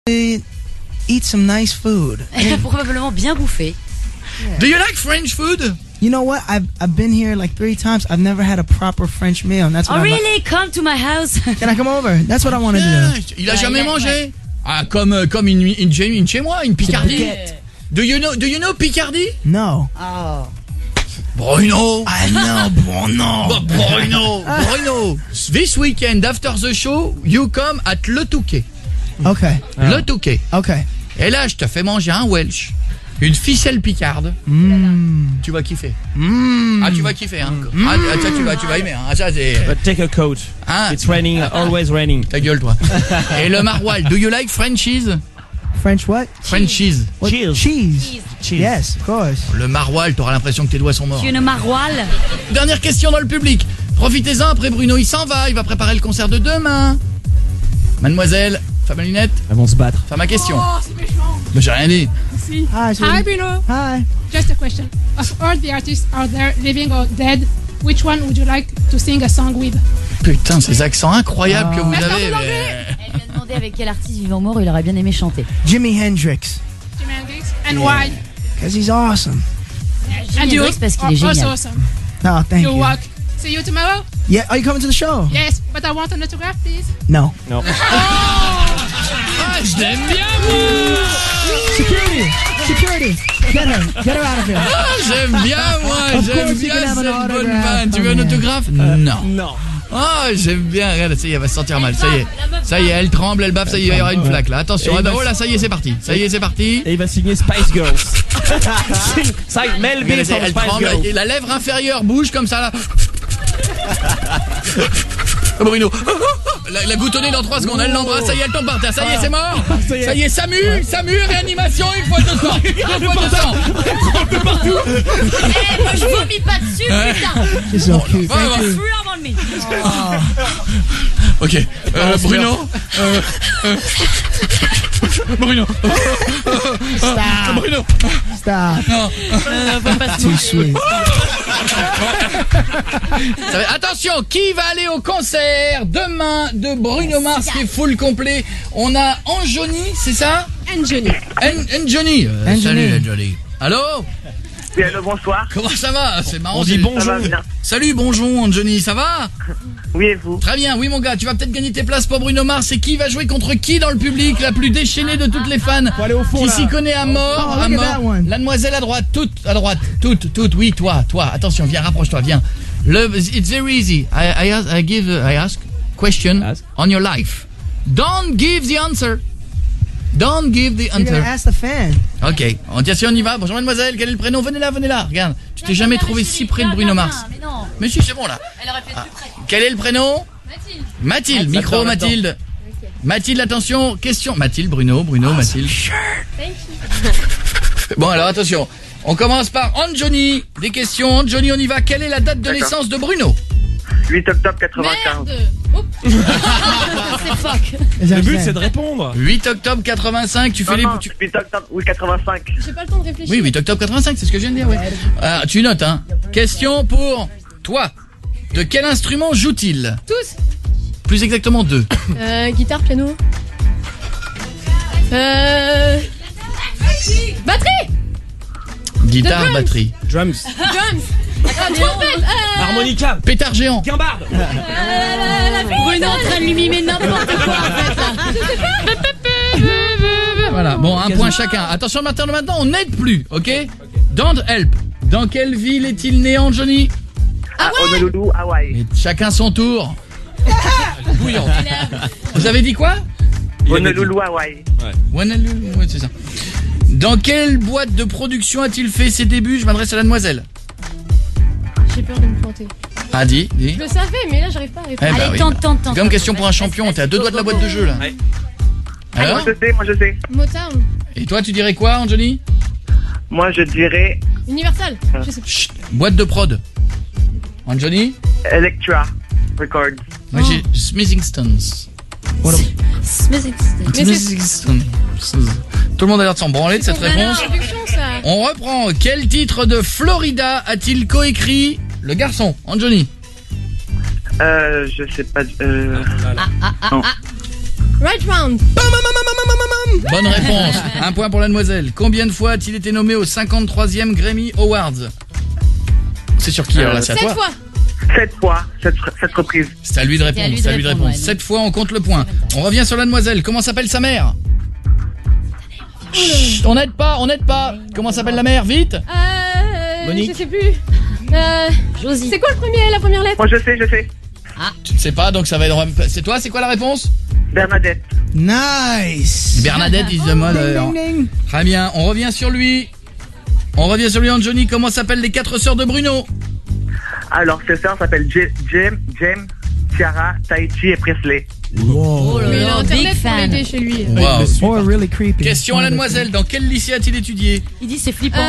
eat some nice food. Elle a probablement bien bouffé. Yeah. Do you like French food? You know what? I've been here like 3 times. I've never had a proper French meal. And that's what really? Come to my house. Can I come over? That's what I want to do. Il a jamais mangé? Ouais. Ah, comme une chez moi, une Picardie. Do you know Picardie? No. Oh. Bruno. I know, Bruno. Bruno. This weekend after the show, you come at Le Touquet. Okay. Le Touquet. Okay. Et là, je te fais manger un Welsh. Une ficelle picarde. Tu vas kiffer. Ah, tu vas kiffer, hein. Ah, ça, tu vas aimer, hein. Ça, c'est... But take a coat. Hein? It's raining, always raining. Ta gueule, toi. Et le maroilles. Do you like French cheese? French what? French cheese. Cheese. Yes, of course. Le maroilles, t'auras l'impression que tes doigts sont morts. Tu es une maroilles. Dernière question dans le public. Profitez-en, après Bruno, il s'en va. Il va préparer le concert de demain. Mademoiselle, femme à lunettes. Elles vont se battre. Femme à question. Oh, c'est méchant. Mais j'ai rien dit. Si. Hi, Bruno. Hi. Just a question. Of all the artists out there, living or dead, which one would you like to sing a song with? Putain, ces accents incroyables que vous avez. Elle lui a demandé avec quel artiste vivant ou mort il aurait bien aimé chanter. Jimi Hendrix. Jimi Hendrix. And why? Because he's awesome. Jimi Hendrix parce qu'il est génial. Also awesome. No, thank You're you. welcome. See you tomorrow? Yeah, are you coming to the show? Yes, but I want an autograph, please. No. No. Ah, je l'aime bien, moi. Security. Get her out of here. Ah, j'aime bien, moi. Of J'aime course you bien can have an cette bonne autograph vanne. Tu veux un from autographe? Non. Non. Ah, j'aime bien. Regarde, ça y est, elle va se sentir mal. Ça y est, elle tremble, elle baffe. Ça y est, il y aura une flaque là. Attention. Oh là, ça y est, c'est parti. Et il va signer Spice Girls. Ça, Mel B. Elle Spice tremble. Girls. Et la lèvre inférieure bouge comme ça là. Bruno. La goutonnée dans 3 secondes. Elle l'embrasse. Ça y est, elle tombe par terre. Ça y est, c'est mort. Ça y est, Samu, réanimation. Une fois 200. 2 fois 200. Partout. Eh, moi je vomis pas dessus, putain. She's so cute. Thank you. On me. Ok. Bruno. Bruno. Stop. Bruno. Stop. Non. Too sweet. Attention, qui va aller au concert demain de Bruno Mars qui est full complet? On a Anjoni, c'est ça? Anjoni. Anjoni. Salut Anjoni. Allô? Oui, allô, bonsoir. Comment ça va? C'est marrant. On dit bonjour. Ça va bien. Salut, bonjour Anjoni, ça va? Oui, et vous? Très bien, oui mon gars, tu vas peut-être gagner tes places pour Bruno Mars. Et qui va jouer contre qui dans le public? La plus déchaînée de toutes les fans. Faut aller au fond, qui là. s'y connaît à mort, Oh, à look at that mort. one. La demoiselle à droite, toute, oui, toi. Attention, viens, rapproche-toi, viens. It's very easy. I ask question Ask. on your life. Don't give the answer. Don't give the You're gonna answer. ask the fan. Ok, on y va. Bonjour mademoiselle, quel est le prénom? Venez là. Regarde, tu t'es jamais trouvé si près de Bruno Mars. Mais non. Mais si, c'est bon là. Elle aurait pu être plus près. Quel est le prénom? Mathilde, micro Mathilde. Mathilde, attention, question. Mathilde, Bruno, Mathilde. Bon alors attention, on commence par Anjoni. Des questions, Anjoni, on y va. Quelle est la date de naissance de Bruno? 8 octobre 95. Merde. Oups. C'est fuck. Le but, c'est de répondre. 8 octobre 85, tu fais les... 8 octobre, oui, 85. J'ai pas le temps de réfléchir. Oui, 8 octobre 85, c'est ce que je viens de dire, oui. Tu notes, hein. Question pour toi. De quel instrument joue-t-il? Tous. Plus exactement 2. Guitare, piano. Batterie. Guitare, drums. batterie. Drums. Drums. Trompette. Harmonica. Pétard géant. Guimbarde. Bruno en train de lui mimer n'importe quoi en fait là. Voilà, bon, un point chacun. Attention, maintenant, on n'aide plus, ok? Don't help. Dans quelle ville est-il né, Anjoni? Honolulu, Hawaï. Mais chacun son tour. Bouillant. Vous avez dit quoi? Honolulu, Hawaï. Honolulu, ouais, c'est ça. Dans quelle boîte de production a-t-il fait ses débuts? Je m'adresse à la demoiselle. J'ai peur de me planter. Ah, dis. Je le savais, mais là j'arrive pas à répondre. Allez, tente. Comme question pour un champion, t'es à 2 doigts de la boîte de jeu là. Ouais. Alors? Moi je sais. Motown. Et toi, tu dirais quoi, Anjoni? Moi je dirais Universal. Je sais pas. Chut, boîte de prod. Anjoni? Electra Records. Moi j'ai Smithing Stones. Smithing Stones. Tout le monde a l'air de s'en branler de cette réponse. On reprend. Quel titre de Florida a-t-il coécrit le garçon, Anjoni? Je sais pas. Non. Right round. Bonne réponse. Un point pour la demoiselle. Combien de fois a-t-il été nommé au 53e Grammy Awards? C'est sur qui alors là? C'est à 7 toi. fois. 7 fois, cette reprise. C'est à lui de répondre. C'est à lui de répondre. ouais. 7 fois, on compte le point. On revient sur la demoiselle. Comment s'appelle sa mère? Chut, on n'aide pas. Comment s'appelle la mère? Vite. Monique. Je sais plus. Josie. C'est quoi la première lettre? Moi, je sais. Tu ne sais pas, donc ça va être... C'est toi, c'est quoi la réponse? Bernadette. Nice. Bernadette, il se demande... Ding, ding, ding. Très bien, on revient sur lui. Johnny. Comment s'appellent les 4 sœurs de Bruno? Alors, ses sœurs s'appellent James, Tiara, Tahiti et Presley. Whoa. Oh là Mais il a là, internet big pour fan. l'aider chez lui. Wow. This boy really creepy. Question à la demoiselle, dans quel lycée a-t-il étudié? Il dit c'est flippant.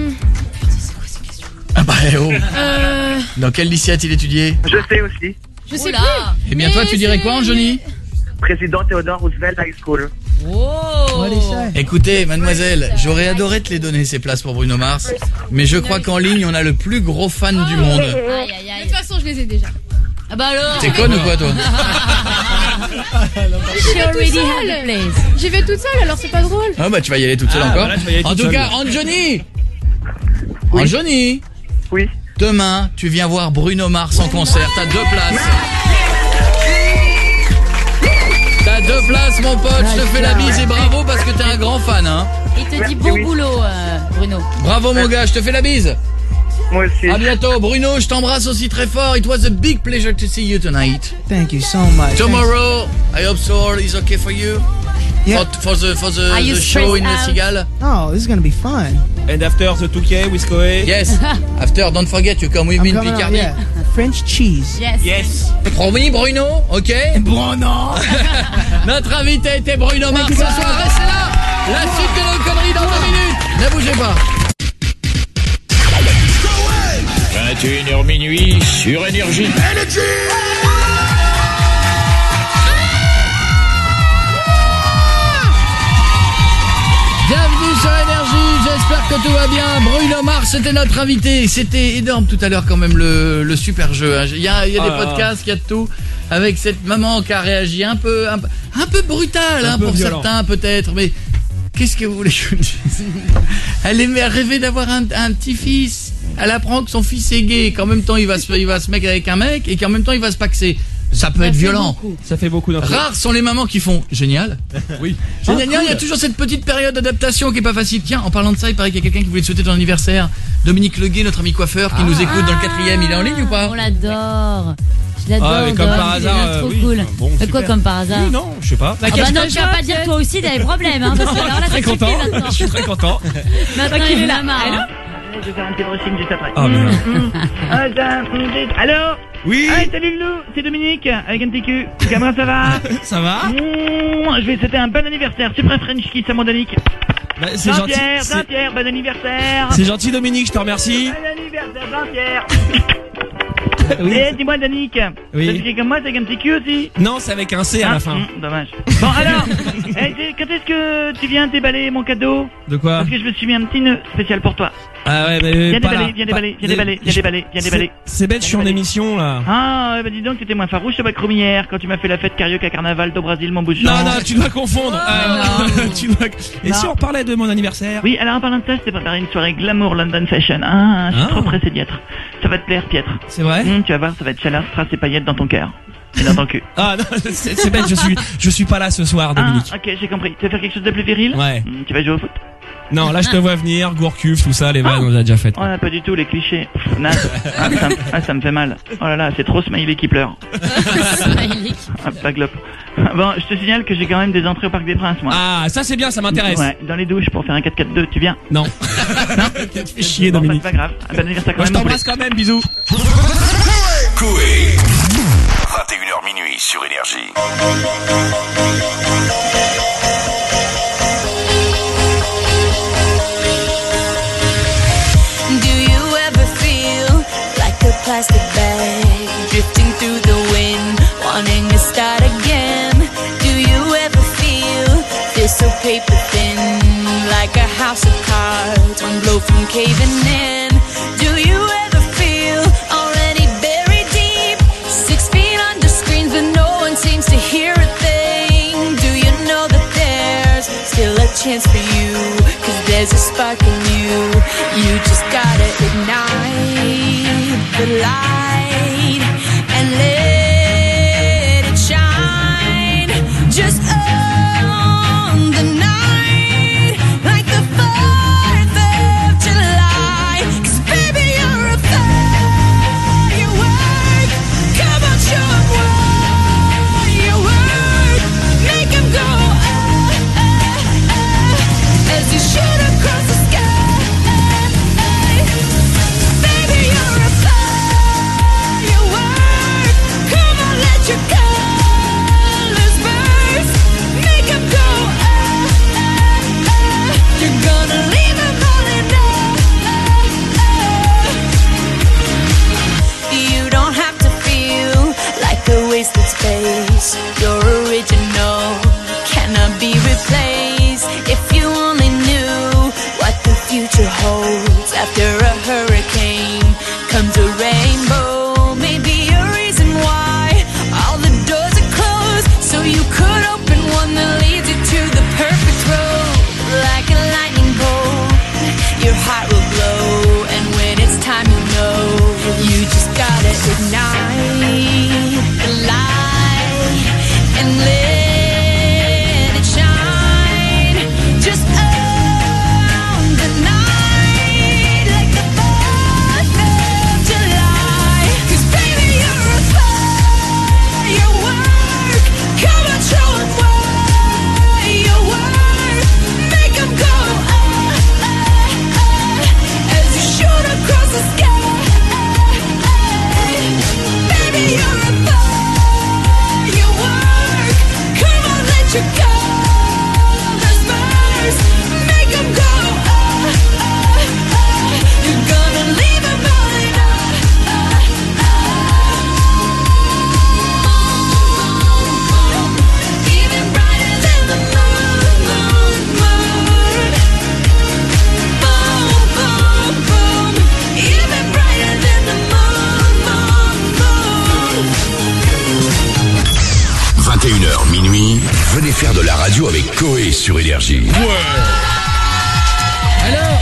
Ah bah oh. Dans quel lycée a-t-il étudié? Je sais aussi. Je sais Oula. Eh bien toi, tu dirais quoi, Johnny? Président Theodore Roosevelt High School. Oh. What did he say? Écoutez, mademoiselle, j'aurais adoré te les donner ces places pour Bruno Mars, mais je crois qu'en ligne, on a le plus gros fan du monde. Aïe aïe De aïe. toute façon, je les ai déjà. Ah bah alors. T'es conne ou quoi, toi? She already had the place. J'y vais toute seule, alors c'est pas drôle. Ah bah tu vas y aller toute seule Ah, encore. voilà, tu vas y aller En toute tout seule. cas, Anjoni, Oui. Anjoni, Oui. demain, tu viens voir Bruno Mars en concert. T'as 2 places. T'as 2 places, mon pote. Je te fais la bise et bravo parce que t'es un grand fan, hein. Il te dit Merci, bon oui. boulot, Bruno. Bravo, mon gars. Je te fais la bise. Moi aussi. À bientôt, Bruno. Je t'embrasse aussi très fort. It was a big pleasure to see you tonight. Thank you so much. Tomorrow, I hope so all is okay for you. Yeah. For the Are you show in stressed the out? Cigale. Oh, this is gonna be fun. And after the 2K with Koei. Yes. After, don't forget you come with me in coming out, Picardy. yeah. French cheese. Yes. Yes. Promis, Bruno. Ok. Bruno. Notre invité était Bruno Mars ce soir. Restez là. La suite de nos conneries dans 2 minutes. Ne bougez pas. 21h minuit sur Énergie. Bienvenue sur Énergie, j'espère que tout va bien. Bruno Mars était notre invité. C'était énorme tout à l'heure quand même le super jeu. Hein. Il y a des podcasts, il y a de tout. Avec cette maman qui a réagi un peu brutal hein, peu pour violent. certains peut-être. Mais qu'est-ce que vous voulez que je vous dise? Elle rêvait d'avoir un petit-fils. Elle apprend que son fils est gay, qu'en même temps il va se mettre avec un mec et qu'en même temps il va se paxer. Ça peut être violent. Ça fait beaucoup d'infos. Rares sont les mamans qui font génial. Oui. Génial, il y a toujours cette petite période d'adaptation qui est pas facile. Tiens, en parlant de ça, il paraît qu'il y a quelqu'un qui voulait te souhaiter ton anniversaire. Dominique Leguet, notre ami coiffeur, qui nous écoute dans le 4e, il est en ligne ou pas? On l'adore. Je l'adore. Ah, mais comme Dom, par il est hasard, trop oui. cool. Bon, Mais quoi super. comme par hasard? Oui, non, je sais pas. Ah bah non, tu vas pas dire toi aussi t'as des problèmes, hein, parce que alors là, Très ça suffit content. maintenant. Je suis très content. Maintenant, il est là. Marre. Je vais faire un petit brushing juste après. Ah, merde. Allô? Oui. Hey, salut Lou, c'est Dominique, avec un petit cul. Comment ça va? Ça va? Je vais souhaiter un bon anniversaire, super French kiss à mon Danique. Bah, c'est gentil. Saint-Pierre, bon anniversaire. C'est gentil, Dominique, je te remercie. Bon anniversaire, Saint-Pierre. Oui. Eh, dis-moi Danique, Oui. ça fait comme moi, c'est avec un petit cul aussi? Non, c'est avec un C à la fin. Dommage. Bon alors, quand est-ce que tu viens déballer mon cadeau? De quoi? Parce que je me suis mis un petit nœud spécial pour toi. Ah ouais, mais Viens pas là. déballer, viens déballer. C'est bête, je suis en émission là. Ah, bah dis donc, t'étais moins farouche à Macron hier quand tu m'as fait la fête carioca carnaval au Brésil, mon bouchon. Non, tu dois confondre. Tu dois... Et si Non. on parlait de mon anniversaire? Oui, alors en parlant de ça, je t'ai préparé une soirée glamour London Fashion. Ah, je suis Ah. trop pressé d'y être. Ça va te plaire, Pietre. C'est vrai? Tu vas voir, ça va être chaleur, strass et paillettes dans ton cœur. Et dans ton cul. Ah non, c'est bête, je suis pas là ce soir, Dominique. Ah, ok, j'ai compris. Tu veux faire quelque chose de plus viril? Ouais. Tu vas jouer au foot? Non, là je te vois venir, Gourcuff, tout ça, les vannes, on a déjà fait. Oh là, pas du tout, les clichés. Pff, naze. Ça me fait mal. Oh là là, c'est trop Smiley qui pleure. Smiley. Ah, pas glop. Bon, je te signale que j'ai quand même des entrées au Parc des Princes, moi. Ah, ça c'est bien, ça m'intéresse. Ouais, dans les douches pour faire un 4-4-2, tu viens? Non. Tu fais chier, Bon, bah, Dominique. c'est pas grave. Ah, bon anniversaire quand Moi je même. mon t'embrasse quand même, bisous. Koei. 21h minuit sur Énergie. Do you ever feel like a plastic bag drifting through the wind, wanting to start again? Do you ever feel this so paper thin, like a house of cards, one blow from caving in? Do you ever feel already buried deep, 6 feet under screens, but no one seems to hear a thing? Do you know that there's chance for you, 'cause there's a spark in you. You just gotta ignite the light and let it shine. Just on the night, like the 4th of July. 'Cause baby, you're a firework. Come on, show 'em what you work. Make 'em go as you shoot across the sky. Baby, you're a firework. Come on, let your colors burst. Make 'em go You're gonna leave 'em all in You don't have to feel like a wasted space. You're original, cannot be replaced. If you only knew what the future holds. After a hurricane comes a rainbow. Maybe a reason why all the doors are closed, so you could open one that leads you to the perfect road. Like a lightning bolt, your heart will glow, and when it's time you know, you just gotta ignite the light and let it shine. Just on the night, like the 4th of July. 'Cause baby, you're a firework. Come on, show 'em what you work. Make 'em go as you shoot across the sky. Baby, you're a firework. Come on, let your colors burst. Make 'em go You're gonna leave 'em all in Even brighter than the moon. Boom, boom, boom. Even brighter than the moon. 21h minuit, venez faire de la radio avec Coé sur Énergie. Alors,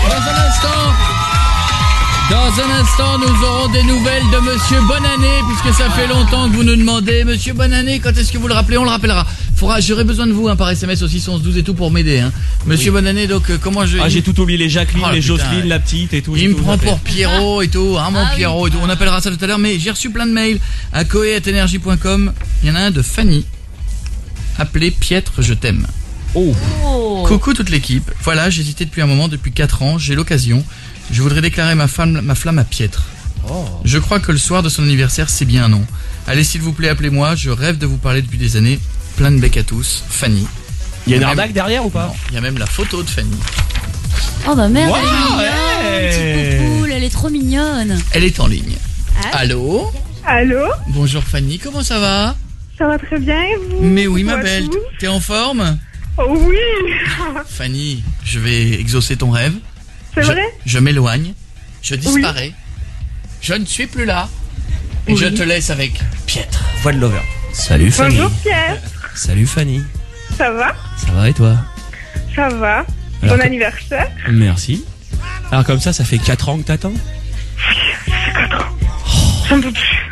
dans un instant, nous aurons des nouvelles de Monsieur Bonannée, puisque ça fait longtemps que vous nous demandez. Monsieur Bonannée, quand est-ce que vous le rappelez? On le rappellera. J'aurai besoin de vous par SMS au 611-12 et tout pour m'aider. Monsieur Bonannée, donc comment je... Ah, j'ai tout oublié, les Jacqueline, Oh, les putain, Jocelyne, ouais. la petite et tout. Il me prend pour Pierrot et tout, mon Pierrot et tout. On appellera ça tout à l'heure, mais j'ai reçu plein de mails à coé@energie.com. Il y en a un de Fanny, appelé Pietre, je t'aime. Oh. Coucou toute l'équipe. Voilà, j'hésitais depuis un moment, depuis 4 ans, j'ai l'occasion. Je voudrais déclarer ma flamme à Pietre. Je crois que le soir de son anniversaire, c'est bien un nom. Allez, s'il vous plaît, appelez-moi, je rêve de vous parler depuis des années. Plein de becs à tous, Fanny. Il y a une même- arnaque derrière ou pas? Non, il y a même la photo de Fanny. Oh bah merde, Wow, elle est mignonne, ouais. petite poupoule, elle est trop mignonne. Elle est en ligne. Ah. Allô? Allô? Bonjour Fanny, comment ça va? Ça va très bien et vous? Mais oui, ma Bonjour à belle, tous. t'es en forme? Oh oui. Fanny, je vais exaucer ton rêve. C'est vrai? Je m'éloigne, je disparais, je ne suis plus là, et je te laisse avec Pietre. Voix de Lover. Salut Fanny. Bonjour Pierre. Salut Fanny. Ça va? Ça va et toi? Ça va. Alors, Bon anniversaire. Merci. Alors comme ça fait 4 ans que t'attends? Ça fait 4 ans. J'en peux plus.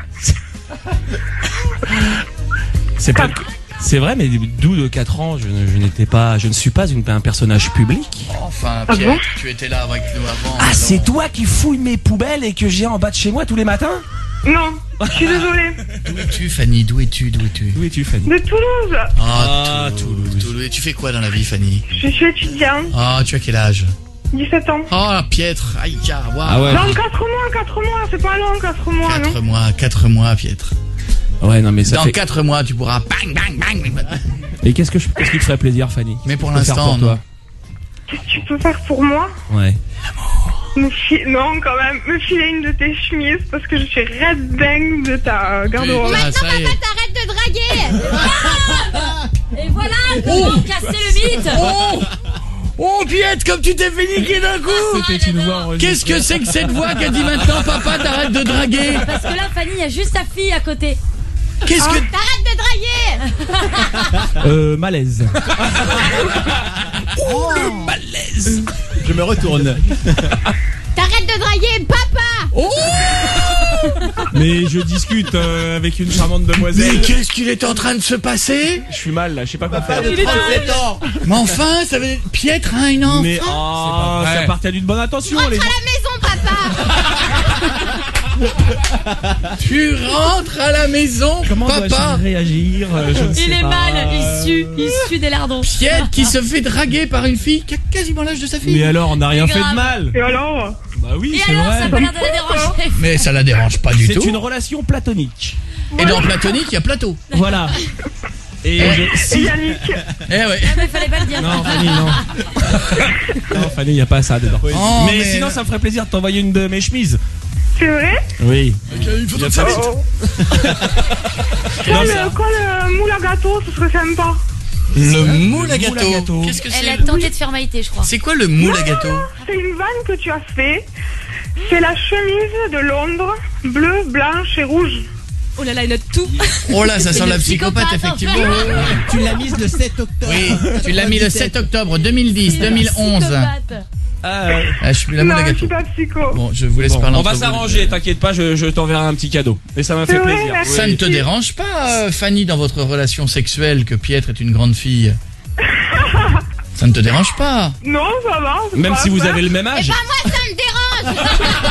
C'est pas... C'est vrai, mais d'où de 4 ans, je ne suis pas un personnage public. Enfin, Ah Pierre, bon tu étais là avec nous avant. Ah, alors. c'est toi qui fouilles mes poubelles et que j'ai en bas de chez moi tous les matins? Non, je suis désolée. D'où es-tu, Fanny? D'où es-tu? Où es-tu, Fanny? De Toulouse. Ah, Toulouse. Et tu fais quoi dans la vie, Fanny? Je suis étudiante. Ah, tu as quel âge? 17 ans. Oh, Pietre. Aïe, waouh. Ah ouais. Dans 4 mois, c'est pas long, 4 mois, non? 4 mois, Pietre. Ouais, non, mais ça Dans fait... 4 mois, tu pourras bang, bang, bang. Et qu'est-ce qui te ferait plaisir, Fanny? Mais pour Je peux faire l'instant, pour toi. Qu'est-ce que tu peux faire pour moi? Ouais. Non, quand même, me filer une de tes chemises parce que je suis red bang de ta garde-robe. Ah, ça y est. T'arrêtes de draguer. Et voilà, nous avons cassé le mythe. Oh, Pietre, comme tu t'es fait niquer d'un coup. C'était une voix enregistrée. Qu'est-ce que c'est que cette voix qui a dit maintenant, papa, t'arrêtes de draguer? Parce que là, Fanny, il y a juste ta fille à côté. Qu'est-ce que... T'arrêtes de draguer. Malaise. Oh, le me retourne. T'arrêtes de draguer, papa. Oh Mais je discute avec une charmante demoiselle. Mais qu'est-ce qu'il est en train de se passer? Je suis mal là, je sais pas quoi Papa faire. de 37 ans. Mais enfin, ça veut dire Pietre a une enfant. Mais vrai. ça partait d'une bonne intention. Rentre Les... à la maison, papa. Tu rentres à la maison, Comment papa. dois-je réagir Je ne sais Il est pas. mal, il sue des lardons. Pietre qui se fait draguer par une fille qui a quasiment l'âge de sa fille. Mais alors, on n'a rien C'est fait grave. de mal. Et alors? Bah oui, Et c'est alors, ça a vrai. pas l'air de la déranger. Mais ça la dérange pas du tout. C'est une relation platonique. Et dans platonique, il y a plateau. Voilà. Et Et si... Yannick? Eh ouais. Ah, mais fallait pas le dire. Non, Fanny, non. Non, Fanny, il n'y a pas ça dedans. Oh, mais sinon, ça me ferait plaisir de t'envoyer une de mes chemises. C'est vrai? Oui. Une photo de Y a sa pas- bite. Quoi, Non, le, ça- quoi, le moule à gâteau, ce serait sympa. Le moule à Le moule à gâteau. gâteau. Qu'est-ce que Elle a c'est? tenté de faire Maïté, je crois. C'est quoi le moule à gâteau? C'est une vanne que tu as fait. C'est la chemise de Londres, bleue, blanche et rouge. Oh là là, il a tout. Oh là, ça C'est sent le la psychopathe, psychopathe, effectivement. Tu l'as mise le 7 octobre. Oui, tu l'as mis le 7 octobre 2010, 2011. Psychopathe. Ah, je suis la moule Non, à je gâteau. suis pas psycho. Bon, je vous laisse Bon, parler on entre va vous. s'arranger, t'inquiète pas, je t'enverrai un petit cadeau. Et ça m'a fait C'est vrai, plaisir. merci. Ça ne te dérange pas, Fanny, dans votre relation sexuelle, que Pietre est une grande fille? Ça ne te dérange pas? Non, ça va. c'est Même pas si vous grave. avez le même Eh âge. ben moi, ça me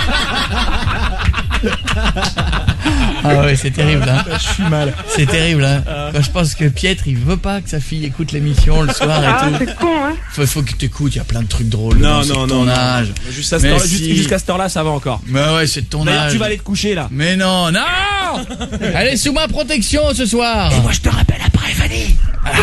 dérange. Ah ouais, c'est terrible, hein. Je suis mal. C'est terrible, hein. Moi, je pense que Pietre, il veut pas que sa fille écoute l'émission le soir Ah, et tout. c'est con, hein. Faut que t'écoutes, il y a plein de trucs drôles. Non, dedans, c'est non, de non, ton non. âge. Jusqu'à Mais cette si. jusqu'à cette heure-là, ça va encore. Mais ouais, c'est de ton D'ailleurs, âge. tu vas aller te coucher là. Mais non, non. Elle est sous ma protection ce soir. Moi, je te rappelle après, Fanny.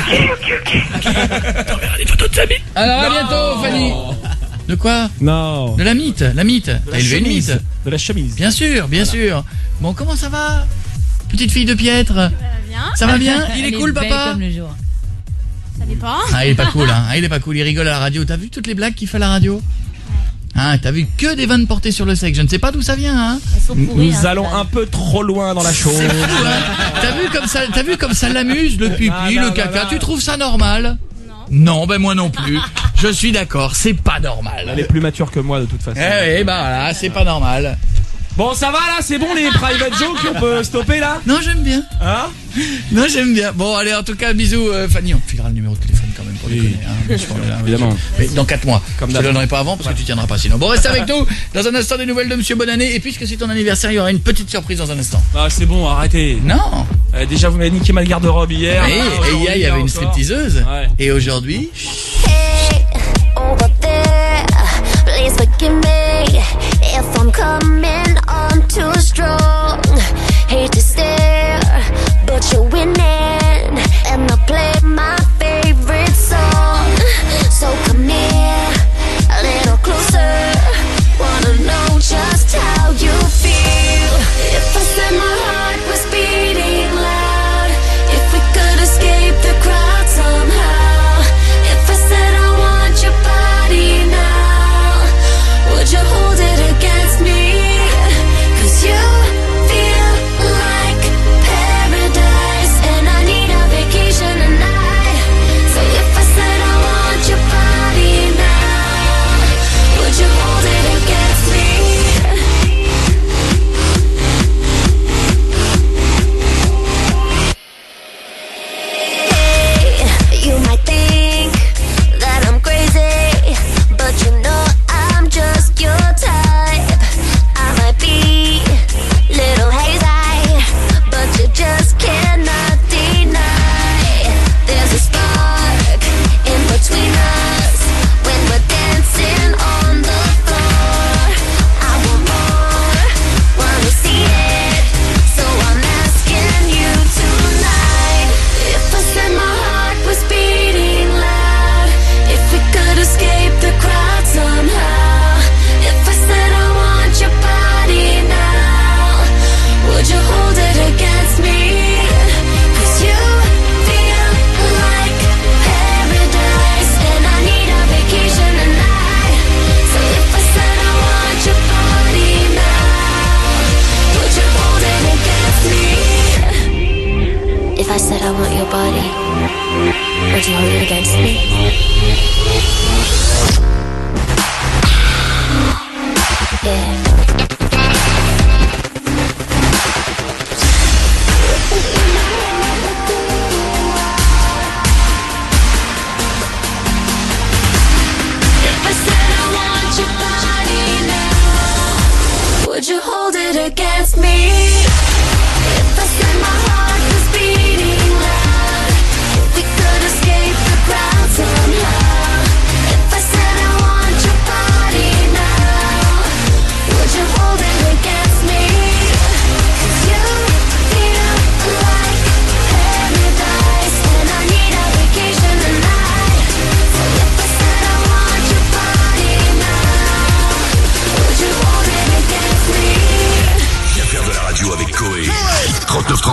Alors à bientôt, Fanny. De quoi? Non. De la mythe, la mythe. T'as élevé une mythe. De la chemise. Bien sûr, bien sûr. Bon, comment ça va, petite fille de Pietre? Bien. Ça va bien? Il est Elle cool, belle papa? comme le jour. Ça dépend. Ah, il est pas cool, hein. Ah, il est pas cool. Il rigole à la radio. T'as vu toutes les blagues qu'il fait à la radio? Hein, t'as vu que des vannes portées sur le sexe. Je ne sais pas d'où ça vient, hein. Elles sont pourries. Nous allons un peu trop loin dans la chose. C'est fou, hein. T'as vu comme ça l'amuse, le pipi, Non, le non, caca. non. Tu trouves ça normal? Non, ben moi non plus. Je suis d'accord, c'est pas normal. Elle est plus mature que moi de toute façon. Eh oui, bah voilà, c'est pas normal. Bon, ça va là, c'est bon les private jokes, on peut stopper là. Non, j'aime bien. Hein? Non, j'aime bien. Bon, allez, en tout cas, bisous, Fanny. On te filera le numéro de téléphone quand même pour déconner. Hein, bien sûr, là, évidemment. Mais dans 4 mois. Comme je te d'hab. donnerai pas avant parce que tu tiendras pas sinon. Bon, reste avec nous. Dans un instant, des nouvelles de Monsieur Bonannée. Et puisque c'est ton anniversaire, il y aura une petite surprise dans un instant. Ah, c'est bon, arrêtez. Non. Déjà, vous m'avez niqué ma garde-robe hier. Et hier, il y avait une stripteaseuse. Ouais. Et aujourd'hui, Hey, over there, please forgive me if I'm coming on too strong. Hate to stare, but you're winning, and I play my favorite song. So come here, a little closer. Wanna know just how you feel. If I said my heart was beating loud, if we could escape the crowd somehow. If I said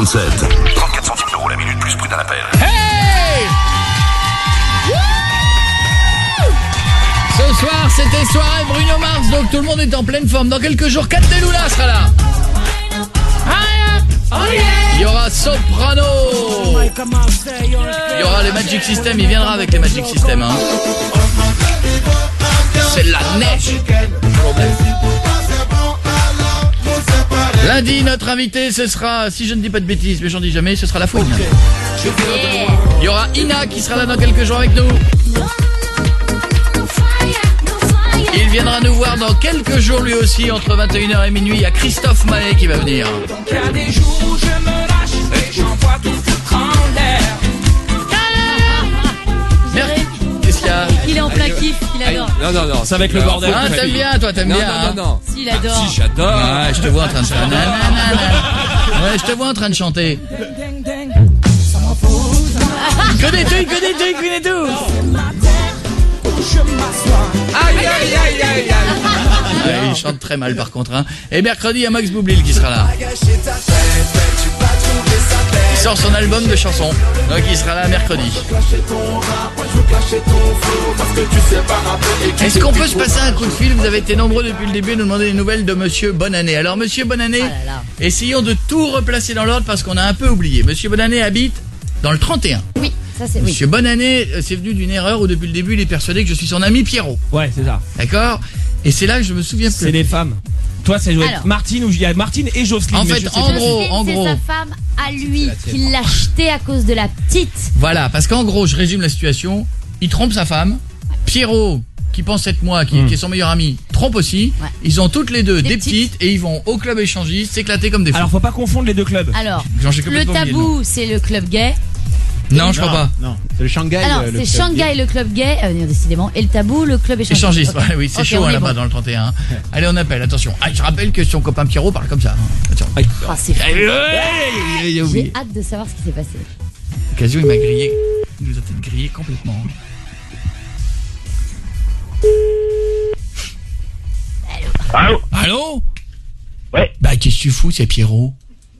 37. 34 centimes d'euros la minute plus prix d'un appel. Hey! Ce soir, c'était soirée Bruno Mars, donc tout le monde est en pleine forme. Dans quelques jours, Kat Deloula sera là. Il y aura Soprano. Il y aura les Magic System, il viendra avec les Magic System. Hein. C'est la neige. Lundi, notre invité, ce sera, si je ne dis pas de bêtises, mais j'en dis jamais, ce sera la fouine. Il y aura Ina qui sera là dans quelques jours avec nous. Il viendra nous voir dans quelques jours lui aussi, entre 21h et minuit. Il y a Christophe Maé qui va venir. Il y a des jours où je me lâche et j'envoie tout foutre en l'air. Qu'est-ce qu'il y a? Il est en plein kiff, il adore. Non, ça va être le bordel. Ah, t'aimes bien, toi, t'aimes bien. Non. Si, il adore. Si, j'adore. Ouais, je te vois en train de faire. Ouais, je te vois en train de chanter. Il connaît tout. Il chante très mal par contre. Hein. Et mercredi, il y a Max Boublil qui sera là. Il sort son album de chansons. Donc il sera là mercredi. Est-ce qu'on peut se passer un coup de fil? Vous avez été nombreux depuis le début à nous demander des nouvelles de Monsieur Bonannée. Alors Monsieur Bonannée, essayons de tout replacer dans l'ordre parce qu'on a un peu oublié. Monsieur Bonannée habite dans le 31. Oui, ça c'est oui. Monsieur Bonannée, c'est venu d'une erreur où depuis le début il est persuadé que je suis son ami Pierrot. Ouais, c'est ça. D'accord? Et c'est là que je me souviens plus. C'est des femmes. Toi, c'est Martine ou il y a Martine et Jocelyne. En fait, en gros, c'est sa femme à lui qui l'a acheté à cause de la petite. Voilà, parce qu'en gros, je résume la situation. Il trompe sa femme. Pierrot, qui pense être moi, qui est son meilleur ami, trompe aussi. Ouais. Ils ont toutes les deux des petites et ils vont au club échangiste s'éclater comme des fous. Alors, faut pas confondre les deux clubs. Alors, le tabou, c'est le club gay. Non, je crois pas. Non, c'est le Shanghai. Alors, c'est Shanghai le club gay, décidément, et le tabou, le club échangiste. Okay. Oui, c'est chaud là-bas dans le 31. Allez, on appelle, attention. Ah, je rappelle que son copain Pierrot parle comme ça. Attention. Ah, c'est fou. J'ai hâte de savoir ce qui s'est passé. Occasion, il m'a grillé. Il nous a peut-être grillé complètement. Allô? Ouais. Bah, qu'est-ce que tu fous, c'est Pierrot.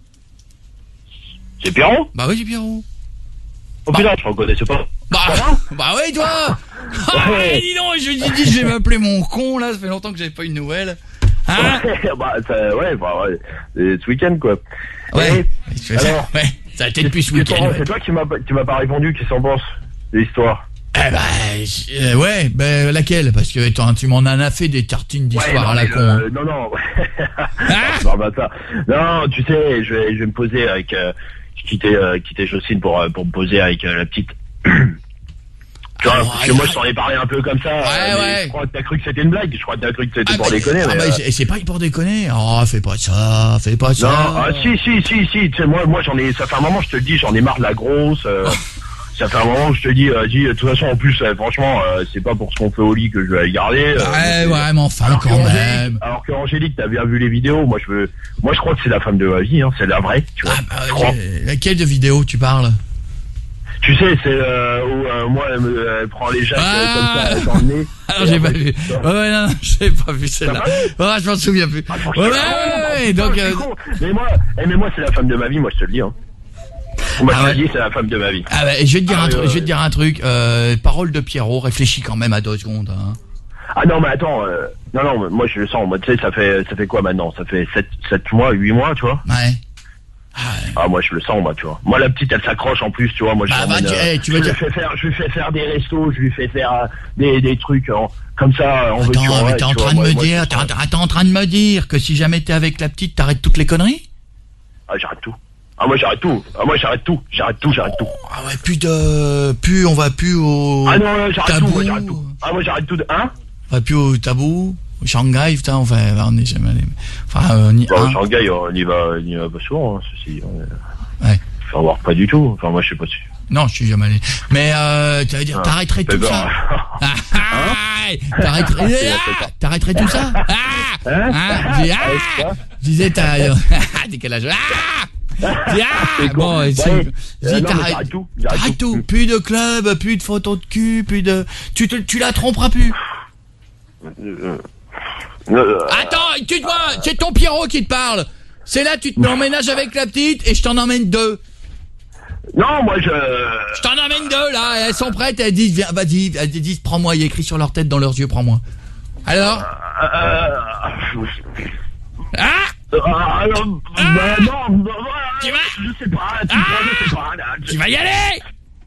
C'est Pierrot? Bah oui, c'est Pierrot. Oh putain, je reconnaissais pas. Bah ouais, toi. Ouais, dis donc, je vais m'appeler mon con, là, ça fait longtemps que j'avais pas une nouvelle. Hein? Ouais, ce week-end, quoi. Ouais. Alors, ouais, ça a été depuis ce week-end. C'est toi qui m'as pas répondu, qui s'en pense de l'histoire? Ouais, laquelle? Parce que tu m'en as fait des tartines d'histoire à la con. Non. Non, ça. Non, tu sais, je vais me poser avec, quitter Jocelyne pour me poser avec la petite. Tu vois, parce que moi je t'en ai parlé un peu comme ça. Ouais. Je crois que t'as cru que c'était une blague. Je crois que t'as cru que c'était pour déconner. C'est pas pour déconner. Oh, fais pas ça. Non, si. Tu sais, moi j'en ai. Ça fait un moment, je te le dis, j'en ai marre de la grosse. Ça fait un moment que je te dis, de toute façon, en plus, franchement, c'est pas pour ce qu'on fait au lit que je vais la garder. Ouais, mais enfin, quand même. Alors que Angélique, t'as bien vu les vidéos, moi je crois que c'est la femme de ma vie, hein, c'est la vraie, tu vois. Laquelle de vidéo tu parles? Tu sais, c'est où moi elle prend les jattes comme ça dans le nez. Alors j'ai pas vu. Ouais, non, j'ai pas vu celle-là. Je m'en souviens plus. Ouais, donc. Mais moi, c'est la femme de ma vie, moi je te le dis, hein. Moi je te le dis, c'est la femme de ma vie. Ah ouais, je vais te dire un truc, parole de Pierrot, réfléchis quand même à 2 secondes, hein. Ah non, mais attends, non, moi je le sens, moi tu sais, ça fait quoi maintenant? Ça fait 7 mois, 8 mois, tu vois? Ouais. Ah, moi je le sens, moi, tu vois. Moi la petite elle s'accroche en plus, tu vois. Moi je lui fais faire des restos, je lui fais faire des trucs comme ça. Attends, mais t'es en train de me dire que si jamais t'es avec la petite, t'arrêtes toutes les conneries? Ah, j'arrête tout. Moi j'arrête tout. Ah ouais, on va plus au tabou. J'arrête tout. Moi j'arrête tout. Hein? On va plus au tabou. Shanghai, putain, on n'est jamais allé. Enfin, Shanghai, on y va pas souvent, hein, ceci. Ouais. Enfin, voir pas du tout. Enfin, moi, je sais pas si. Non, je suis jamais allé. Mais, tu vas dire, t'arrêterais tout ça. T'arrêterais tout ça? Je disais, t'as quel âge? Bon, j'arrête tout. Plus de club, plus de photos de cul, plus de. Tu la tromperas plus. Attends, c'est ton Pierrot qui te parle. C'est là, tu te mets en ménage avec la petite et je t'en emmène 2. Non, moi Je t'en emmène 2 là, elles sont prêtes, elles disent viens, vas-y, elles disent prends-moi, il y a écrit sur leur tête, dans leurs yeux, prends-moi. Alors non, tu vas je sais pas, je sais pas. Tu vas y aller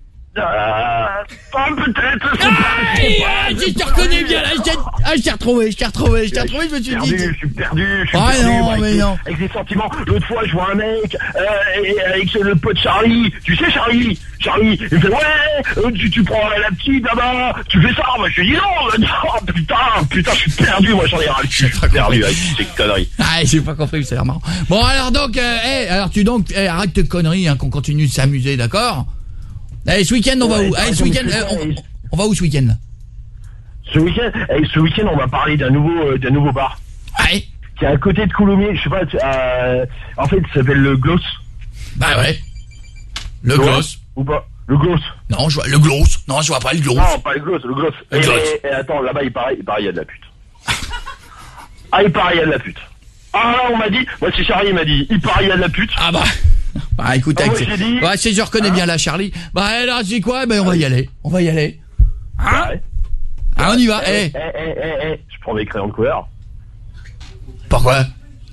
Peut-être, je te reconnais bien là, je t'ai retrouvé, je me suis dit. Je suis perdu. Non, mais non. Avec des sentiments. L'autre fois, je vois un mec, avec le pote Charlie. Tu sais, Charlie, il fait, ouais, tu prends la petite là-bas, tu fais ça. Moi, je lui dis non, putain, je suis perdu, moi, j'en ai ras le cul. Je suis perdu avec ces conneries. Ah, j'ai pas compris, c'est marrant. Bon, alors donc, arrête tes conneries, hein, qu'on continue de s'amuser, d'accord? Allez, ce week-end, on va où? Allez, ce week-end, on va où ce week-end? Ce week-end, on va parler d'un nouveau bar. Ouais. Qui est à côté de Coulommiers, je sais pas, en fait, ça s'appelle le Gloss. Bah ouais. Le Gloss. Ou pas? Le Gloss. Non, je vois le Gloss. Non, je vois pas le Gloss. Non, pas le Gloss, le Gloss. Et attends, là-bas, il paraît, il y a de la pute. Il paraît, il y a de la pute. Ah, on m'a dit, moi, c'est Charlie, il m'a dit, il paraît, il y a de la pute. Ah bah. Bah écoute, je reconnais bien la Charlie. Bah alors, tu sais quoi? Ben on va y aller. Hein? Ouais. Ah, on y va. Je prends mes crayons de couleur. Pourquoi?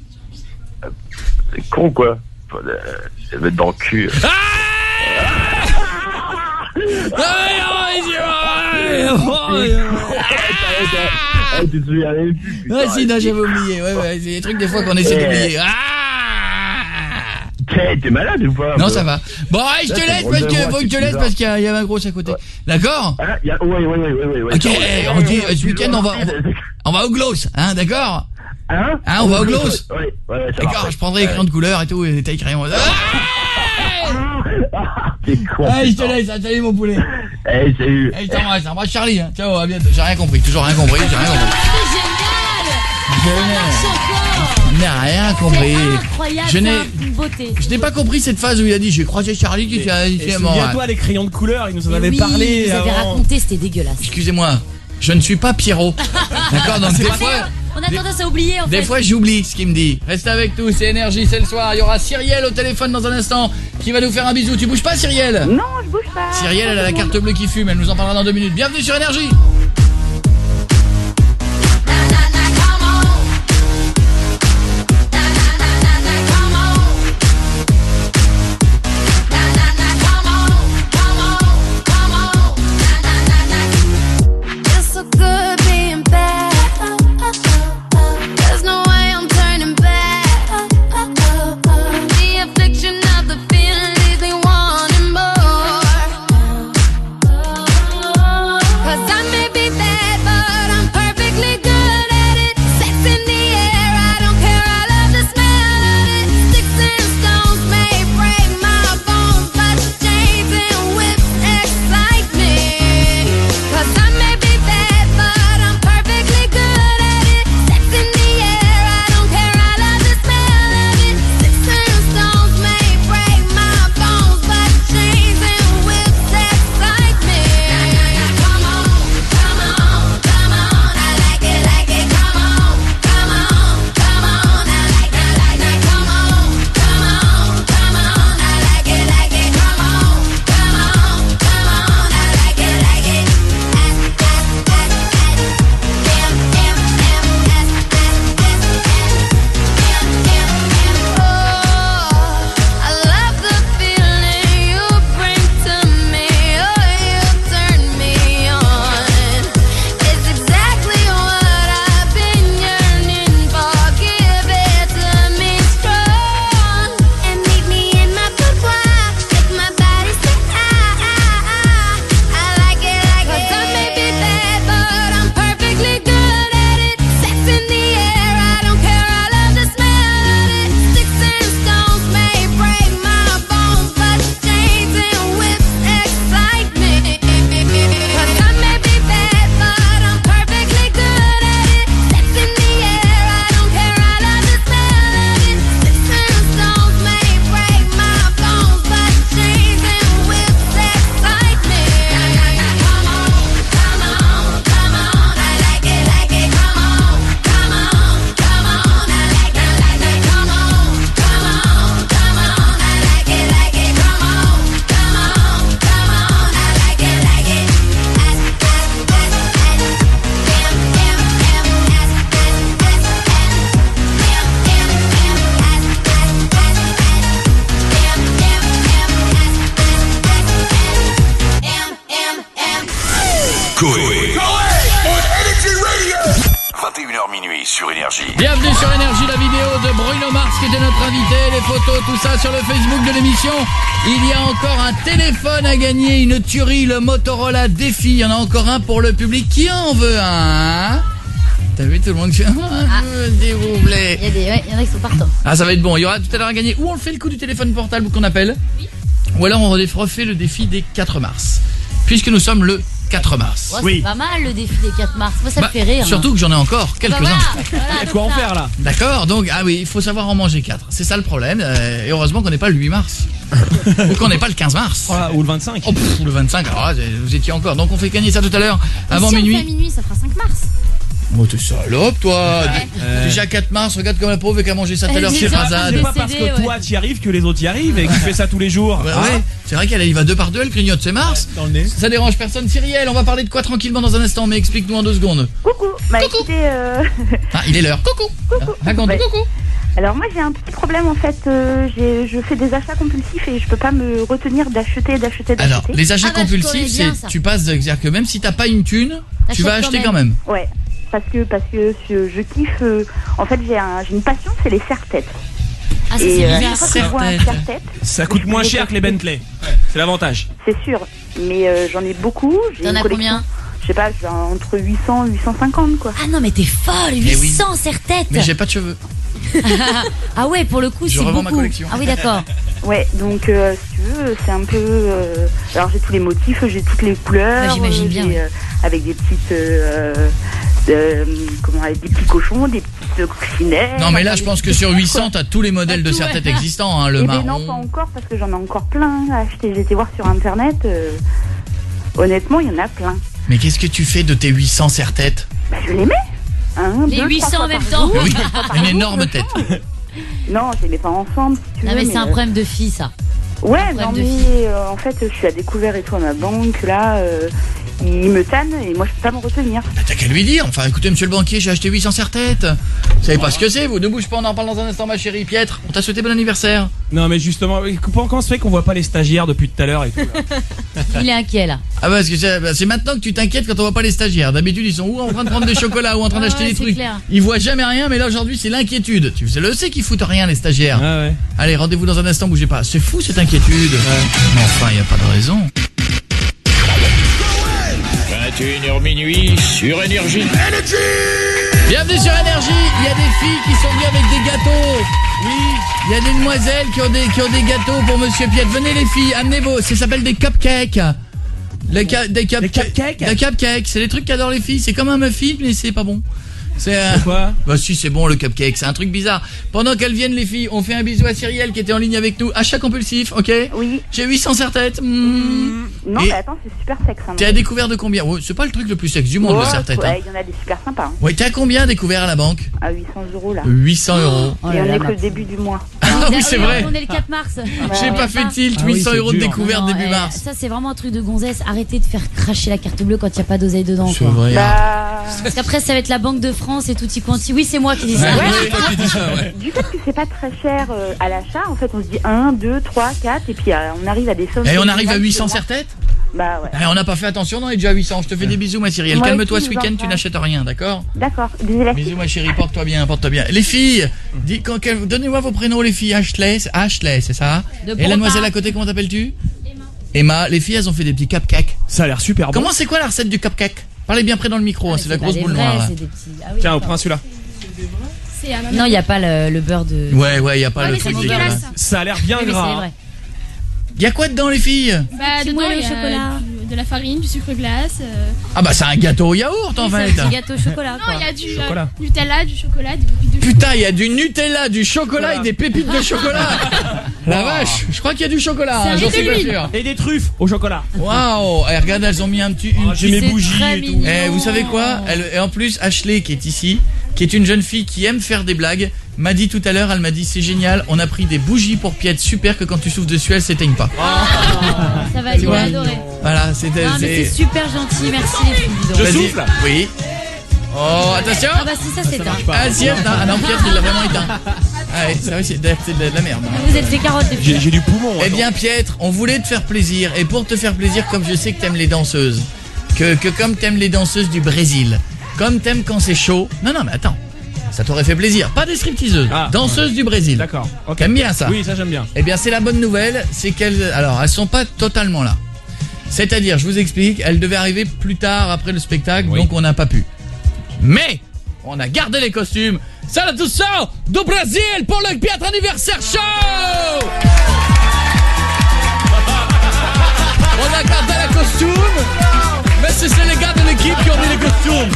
C'est con, quoi. Je vais mettre dans le cul. Tu te souviens même plus. Ah si, non, j'avais oublié. Ouais, c'est des trucs des fois qu'on essaie d'oublier. T'es malade ou pas? Non, ça va. Bon, allez, je te laisse parce qu'il y avait un gros à côté. D'accord? Ouais. Ok, on dit, ce week-end, on va au Gloss, hein, d'accord? Hein, on va au Gloss? Ouais, ça d'accord, va. je prendrai les crayons de couleur et tout, et des tailles crayons. T'es con. Allez, je te laisse, salut mon poulet. Salut. Je t'embrasse, Charlie, hein. Ciao, à bientôt. J'ai rien compris, toujours rien compris. C'est génial. Je n'ai rien compris. Incroyable, Je une beauté. n'ai pas compris cette phase où il a dit j'ai croisé Charlie qui s'est mort. Souviens-toi les crayons de couleur, il nous en avait Oui, parlé vous avez avant. raconté, c'était dégueulasse. Excusez-moi, je ne suis pas Pierrot. D'accord, donc des fois... On a tendance à oublier en fait. Des fois j'oublie ce qu'il me dit. Reste avec nous, c'est Énergie, c'est le soir. Il y aura Cyrielle au téléphone dans un instant qui va nous faire un bisou. Tu bouges pas, Cyrielle? Non, je bouge pas. Cyrielle, elle a la carte bleue qui fume, elle nous en parlera dans 2 minutes. Bienvenue sur Énergie. Cause I may be 21h minuit sur Énergie. Bienvenue sur Énergie, la vidéo de Bruno Mars qui était notre invité, les photos, tout ça sur le Facebook de l'émission. Il y a encore un téléphone à gagner, une tuerie, le Motorola Défi. Il y en a encore un pour le public. Qui en veut un? T'as vu tout le monde qui fait s'il vous plaît. Il y en a qui sont partants. Ah, ça va être bon. Il y aura tout à l'heure à gagner. Ou on le fait le coup du téléphone portable qu'on appelle. Oui. Ou alors on refait le défi des 4 mars. Puisque nous sommes le 4 mars. Ouais, c'est pas mal le défi des 4 mars. Moi ça me fait rire. Surtout que j'en ai encore quelques-uns. Voilà, Il y a quoi en faire là. D'accord, donc ah oui, il faut savoir en manger 4. C'est ça le problème. Et heureusement qu'on n'est pas le 8 mars. Ou qu'on n'est pas le 15 mars. Voilà, ou le 25. Oh, ou le 25. Alors là, vous étiez encore. Donc on fait gagner ça tout à l'heure avant si minuit. on fait à minuit, ça fera 5 mars. Oh t'es salope toi. Déjà 4 mars, regarde comme la pauvre qu'à manger ça tout à l'heure. C'est pas parce que toi t'y arrives que les autres y arrivent et que tu fais ça tous les jours. Ouais, c'est vrai qu'elle y va 2 par 2, elle clignote, c'est Mars. Dans le nez. Ça dérange personne. Cyrielle, on va parler de quoi tranquillement dans un instant, mais explique-nous en 2 secondes. Coucou. Bah écoutez, Ah, il est l'heure. Coucou. Raconte, coucou. Alors moi j'ai un petit problème en fait, je fais des achats compulsifs et je peux pas me retenir d'acheter. Alors les achats Ah bah, je compulsifs, connais c'est bien ça. tu passes, c'est-à-dire que même si t'as pas une thune, tu vas T'achètes acheter quand même. Ouais, parce que je kiffe, en fait j'ai une passion, c'est les serre-têtes. Ah, ça Et c'est à bizarre. chaque fois que je vois un serre-tête. serre-tête, Ça coûte moins cher que les Bentley. C'est l'avantage. c'est sûr, mais j'en ai beaucoup. J'ai T'en une as collection, combien? je sais pas, j'ai entre 800 et 850 quoi. Ah non mais t'es folle, 800 serre-têtes. Mais j'ai pas de cheveux. Ah ouais, pour le coup Je c'est revends ma beaucoup. collection. Ah oui d'accord. Ouais, donc si tu veux, c'est un peu. Alors j'ai tous les motifs, j'ai toutes les couleurs. Ouais, j'imagine bien, j'ai, ouais. avec des petites. Avec des petits cochons, des petites coccinelles. Non mais là enfin, je des pense que petits sur trucs, 800 quoi. t'as tous les modèles de serre-tête existants, hein, le Eh ben marron. non, pas encore, parce que j'en ai encore plein à acheter. J'ai été voir sur internet. Honnêtement, il y en a plein. Mais qu'est-ce que tu fais de tes 800 serre-têtes? Bah je les mets. Les 800 en même temps. Oui, une énorme tête. Non, je les mets pas ensemble si tu veux. Non mais c'est un problème de fille ça. Ouais, un non problème de mais en fait, je suis à découvert et tout à ma banque. Là, il me tanne et moi je peux pas me retenir. Bah, t'as qu'à lui dire. Enfin écoutez monsieur le banquier, j'ai acheté 800 serre-têtes. Vous savez pas ce que c'est, vous? Ne bouge pas, on en parle dans un instant ma chérie. Pietre, on t'a souhaité bon anniversaire. Non mais justement, comment se fait qu'on voit pas les stagiaires depuis tout à l'heure et tout là. Il est inquiet là. Ah parce que c'est maintenant que tu t'inquiètes quand on voit pas les stagiaires. D'habitude ils sont ou en train de prendre des chocolats ou en train d'acheter ouais, des c'est trucs. clair. Ils voient jamais rien, mais là aujourd'hui c'est l'inquiétude. Tu le sais qu'ils foutent rien les stagiaires. Ah ouais. Allez, rendez-vous dans un instant, bougez pas. C'est fou cette inquiétude. Mais enfin, y a pas de raison. 21h minuit sur Énergie. Bienvenue sur Énergie. Il y a des filles qui sont venues avec des gâteaux. Oui, il y a des demoiselles qui ont des gâteaux pour Monsieur Piette. Venez les filles, amenez vos. Ça s'appelle des cupcakes. Des cupcakes. Des cupcakes. C'est les trucs qu'adorent les filles. C'est comme un muffin, mais c'est pas bon. C'est Pourquoi? Bah si, c'est bon le cupcake, c'est un truc bizarre. Pendant qu'elles viennent les filles, on fait un bisou à Cyrielle qui était en ligne avec nous. Achat compulsif, ok? Oui. J'ai 800 serre-têtes. Non, Et mais attends, c'est super sexe. Hein, t'es à découvert de combien? Ouais, c'est pas le truc le plus sexe du monde, le serre-tête. Ouais, il y en a des super sympas. Hein. Ouais, t'es à combien découvert à la banque? À 800 € là. 800 euros. Oh Et là on là, est que ma- le début du mois. Ah oui, c'est vrai. On est le 4 mars. J'ai pas fait tilt, Ah oui, 800 c'est euros de dur. découvert Non, début mars. Ça c'est vraiment un truc de gonzesse. Arrêtez de faire cracher la carte bleue quand il n'y a pas d'oseille dedans. C'est Quoi. vrai. Bah, Parce qu'après ça va être la Banque de France et tutti quanti. Oui c'est moi qui dis ça. Ouais, toi qui dis ça, ouais. du fait que c'est pas très cher à l'achat, en fait, on se dit 1, 2, 3, 4, et puis on arrive à des sommes. Et on arrive à phénoménales 800 sur le serre-têtes? mois. Bah ouais. Eh, on n'a pas fait attention, on est déjà à 800. Je te fais des bisous ma Cyrielle. Moi Calme-toi aussi, ce je vous week-end, en tu prie. n'achètes rien, d'accord? D'accord. Des élastiques. Bisous ma chérie, porte-toi bien, porte-toi bien. Les filles, donnez-moi vos prénoms les filles. Ashley, c'est ça? De Et la Bretagne. demoiselle à côté, comment t'appelles-tu? Emma. Les filles, elles ont fait des petits cupcakes. Ça a l'air super bon. Comment c'est quoi la recette du cupcake? Parlez bien près dans le micro, hein, c'est la pas grosse des boule vrais, noire là. c'est des petits. Ah oui, Tiens, on d'accord. prend celui-là. C'est un Non il n'y a pas le beurre de. Ouais, y a pas Ah le oui, truc c'est dégueulasse. dégueulasse. Ça a l'air bien Oui, mais c'est gras. vrai. Y a quoi dedans les filles? Bah, C'est dedans, moi, le il y a chocolat. de la farine, du sucre glace. Ah bah c'est un gâteau au yaourt en Oui, c'est fait. un petit gâteau au chocolat. Non, quoi. il y a du Chocolat. Nutella, du chocolat, des pépites de Putain, il y a du Nutella, du chocolat et des pépites de chocolat. La vache, je crois qu'il y a du chocolat, C'est hein, un j'en suis pas l'huile. sûr. Et des truffes au chocolat. Waouh, eh, regarde, elles ont mis un petit une J'ai mes C'est bougies très et tout. mignon. Eh, vous savez quoi? Et en plus, Ashley, qui est ici, qui est une jeune fille qui aime faire des blagues, m'a dit tout à l'heure, elle m'a dit c'est génial, on a pris des bougies pour Piette, super que quand tu souffles dessus, elles s'éteignent pas. Ça va, il va adorer. Voilà, c'était. Non mais c'est super gentil, merci les filles. dis donc. Je Vas-y. souffle. Oui. Oh, attention. Ah bah si ça c'est un. Ah si, ah non, Piette, il l'a vraiment éteint. Ah ouais, ça c'est de la merde. Vous êtes fait carotte les filles. J'ai du poumon. Eh bien Piètre, on voulait te faire plaisir. Et pour te faire plaisir, comme je sais que t'aimes les danseuses, que comme t'aimes les danseuses du Brésil, Comme t'aimes quand c'est chaud. Non, mais attends. Ça t'aurait fait plaisir. Pas des stripteaseuses, danseuses du Brésil. D'accord. Okay. T'aimes bien ça? Oui, ça j'aime bien. Eh bien, c'est la bonne nouvelle, c'est qu'elles... Alors, elles sont pas totalement là. C'est-à-dire, je vous explique, elles devaient arriver plus tard après le spectacle, donc on n'a pas pu. Mais, on a gardé les costumes. Salutação do Brasil pour le Pietre Anniversaire Show! On a gardé les costumes, mais c'est les gars de l'équipe qui ont mis les costumes.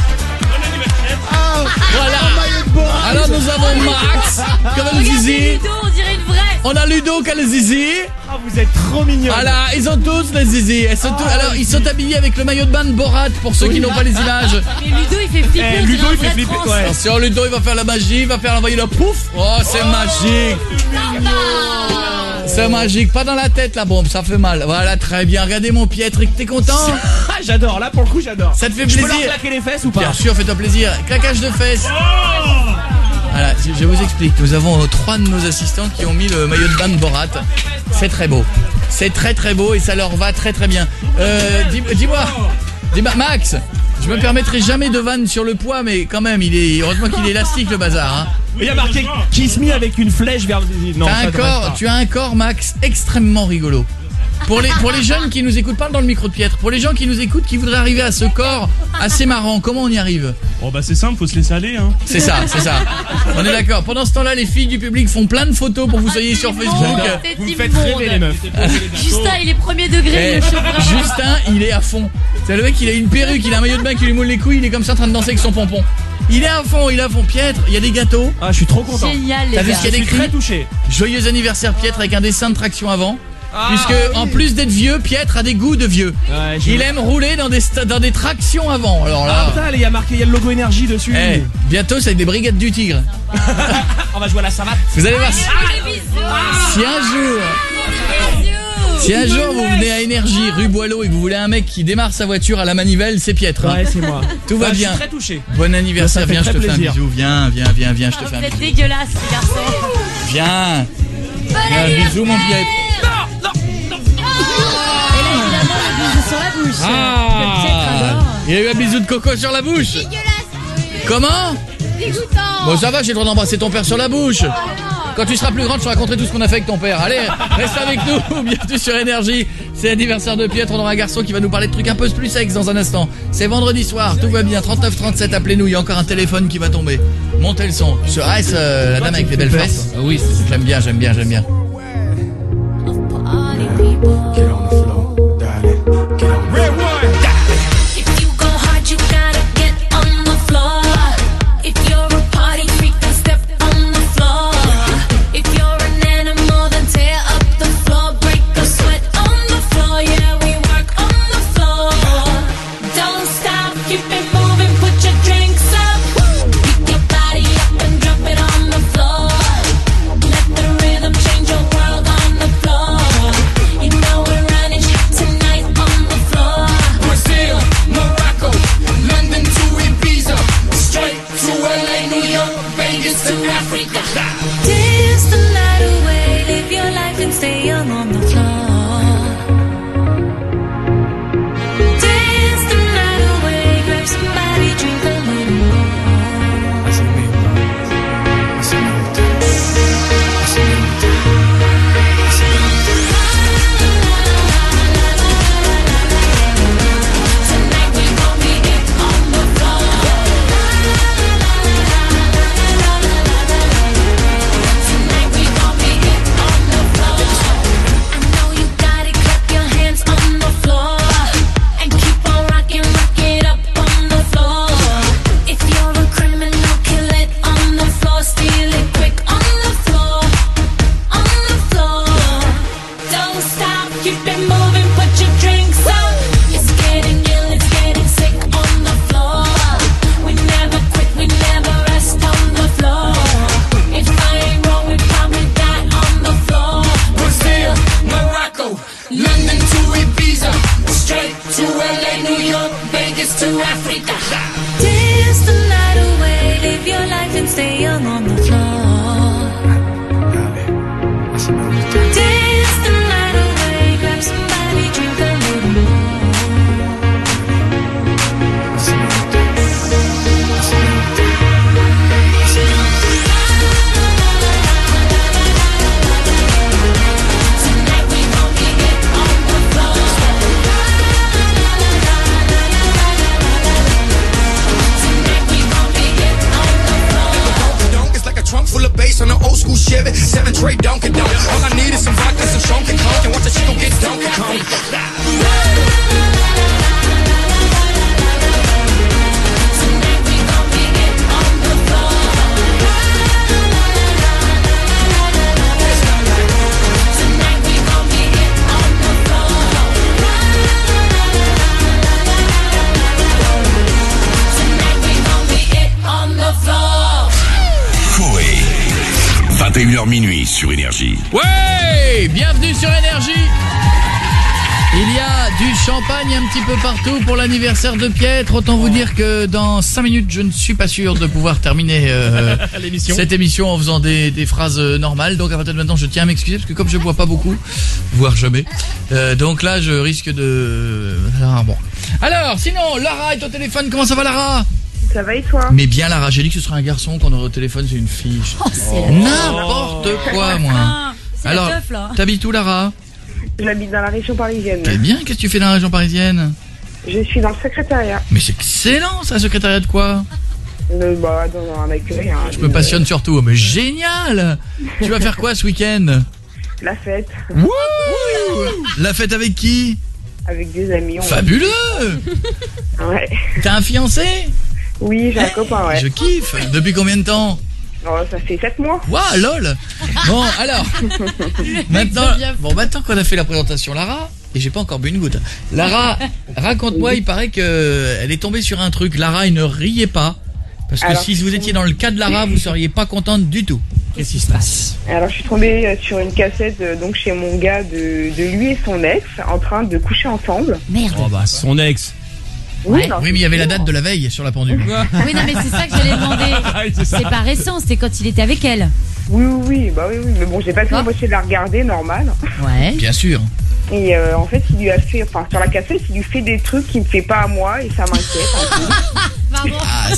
Voilà. Alors nous avons Max, comme le zizi. Ludo, on dirait une vraie. On a Ludo qui a le zizi. Oh, vous êtes trop mignons. Voilà, ils ont tous les zizi. Alors ils sont habillés avec le maillot de bain de Borat pour ceux qui n'ont pas les images. Mais Ludo il fait flipper. Ludo il fait flipper. Ouais. Attention, Ludo il va faire la magie, il va faire l'envoyer le pouf. Oh, c'est magique. C'est magique, pas dans la tête la bombe, ça fait mal. Voilà, très bien. Regardez mon Pietre, t'es content? J'adore, là pour le coup j'adore. Ça te fait plaisir? plaisir? Je peux leur claquer les fesses ou pas? Bien sûr, fais-toi plaisir. Claquage de fesses. Voilà, je vous explique. Nous avons 3 de nos assistants qui ont mis le maillot de bain de Borat. C'est très beau. C'est très très beau et ça leur va très très bien. Dis-moi, Max, je me permettrai jamais de vanne sur le poids, mais quand même, heureusement qu'il est élastique le bazar. Hein. Il y a marqué Kiss Me avec une flèche vers... Non, tu as un corps, Max, extrêmement rigolo. Pour les jeunes qui nous écoutent, parle dans le micro de Pietre. Pour les gens qui nous écoutent, qui voudraient arriver à ce corps assez marrant, comment on y arrive? Oh bah c'est simple, faut se laisser aller hein. C'est ça. On est d'accord. Pendant ce temps-là, les filles du public font plein de photos pour que vous soyez sur Facebook. Vous me faites rêver les meufs. Justin, il est premier degré. Justin, il est à fond. C'est le mec, il a une perruque, il a un maillot de bain qui lui moule les couilles, il est comme ça en train de danser avec son pompon. Il est à fond. Pietre, il y a des gâteaux. Ah, je suis trop content. Génial les gars. T'as vu ce qu'il y a d'écrit? Très touché. Joyeux anniversaire Pietre avec un dessin de traction avant. Puisque en plus d'être vieux, Pietre a des goûts de vieux. Ouais, il aime rouler dans des tractions avant. Alors là, putain, il y a marqué, il y a le logo énergie dessus. Bientôt c'est avec des brigades du Tigre. On va jouer à la savate. Vous allez voir. Si un jour vous venez à Énergie, rue Boileau, et que vous voulez un mec qui démarre sa voiture à la manivelle, c'est Pietre. Ouais, c'est moi. Tout va bien. Je suis très touché. Bon anniversaire, viens, je te fais un bisou. Viens, je te fais un bisou. C'est dégueulasse, ce garçon. Viens. Un bisou, mon Pietre. Sur la bouche. Il y a eu un bisou de coco sur la bouche. Dégueulasse. Comment? Dégoûtant. Bon, ça va, j'ai le droit d'embrasser ton père sur la bouche. Quand tu seras plus grande, je te raconterai tout ce qu'on a fait avec ton père. Allez, reste avec nous. Bienvenue sur Énergie. C'est l'anniversaire de Pietre. On aura un garçon qui va nous parler de trucs un peu plus sexe dans un instant. C'est vendredi soir, tout va bien. 39 37, appelez-nous. Il y a encore un téléphone qui va tomber. Montez le son. Est-ce la dame avec les belles fesses? Oui, j'aime bien. school Chevy, 7 tray Donkey Donk. All I need is some vodka, some Shonky Conk, and watch the chico get Donkey Kong. Coé. 21h minuit sur Énergie. Ouais, bienvenue sur Énergie. Il y a du champagne un petit peu partout pour l'anniversaire de Pietre. Autant vous dire que dans 5 minutes, je ne suis pas sûr de pouvoir terminer cette émission en faisant des phrases normales. Donc à partir de maintenant, je tiens à m'excuser parce que comme je bois pas beaucoup, voire jamais, donc là, je risque de... bon. Alors, sinon, Lara est au téléphone. Comment ça va, Lara ? Ça va et toi? Mais bien, Lara, j'ai dit que ce serait un garçon qu'on aurait au téléphone, c'est une fille. N'importe quoi, moi. C'est alors, la teuf, là. T'habites où, Lara? J'habite dans la région parisienne. Eh bien, qu'est-ce que tu fais dans la région parisienne? Je suis dans le secrétariat. Mais c'est excellent, ça, secrétariat de quoi? Dans un accueil. Hein, je me passionne surtout, mais génial. Tu vas faire quoi ce week-end? La fête. Wouh! La fête avec qui? Avec des amis. Fabuleux. Ouais. T'as un fiancé? Oui, j'ai un copain, ouais. Je kiffe. Depuis combien de temps? Oh, ça fait 7 mois. Waouh, lol. Bon, alors. Maintenant qu'on a fait la présentation, Lara, et j'ai pas encore bu une goutte. Lara, raconte-moi, il paraît que elle est tombée sur un truc. Lara, il ne riez pas. Parce que si vous étiez dans le cas de Lara, vous seriez pas contente du tout. Qu'est-ce qui se passe? Alors, je suis tombée sur une cassette donc chez mon gars de lui et son ex en train de coucher ensemble. Merde. Oh bah, son ex. Oui, mais il y avait la date de la veille sur la pendule. Oui, non, mais c'est ça que j'allais demander. C'est pas récent, c'était quand il était avec elle. Oui, mais bon, j'ai pas pu m'empêcher de la regarder, normal. Ouais. Bien sûr. Et en fait, il lui a fait, sur la cassette, il lui fait des trucs qu'il ne fait pas à moi et ça m'inquiète.